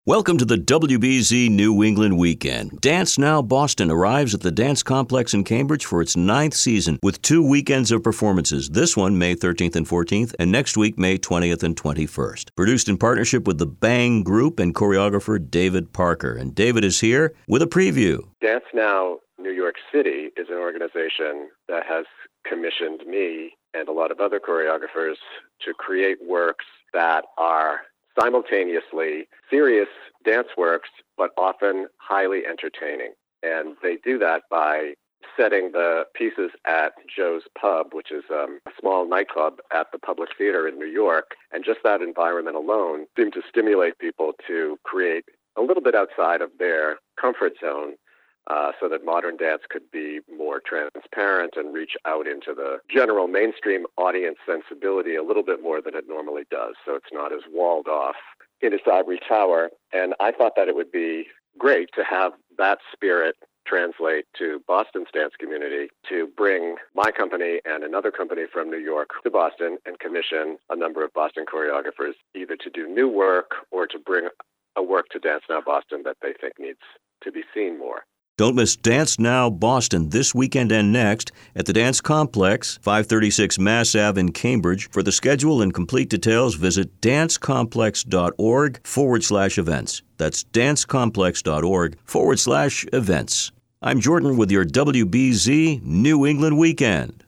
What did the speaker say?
Welcome to the WBZ New England Weekend. Dance Now Boston arrives at the Dance Complex in Cambridge for its 9th season with 2 weekends of performances. This one, May 13th and 14th, and next week, May 20th and 21st. Produced in partnership with the Bang Group and choreographer David Parker. And David is here with a preview. Dance Now New York City is an organization that has commissioned me and a lot of other choreographers to create works that are simultaneously serious dance works, but often highly entertaining. And they do that by setting the pieces at Joe's Pub, which is a small nightclub at the Public Theater in New York. And just that environment alone seemed to stimulate people to create a little bit outside of their comfort zone, so that modern dance could be more transparent and reach out into the general mainstream audience sensibility a little bit more than it normally does. So it's not as walled off in its ivory tower. And I thought that it would be great to have that spirit translate to Boston's dance community, to bring my company and another company from New York to Boston and commission a number of Boston choreographers, either to do new work or to bring a work to Dance Now Boston that they think needs to be seen more. Don't miss Dance Now Boston this weekend and next at the Dance Complex, 536 Mass Ave in Cambridge. For the schedule and complete details, visit dancecomplex.org/events. That's dancecomplex.org/events. I'm Jordan with your WBZ New England Weekend.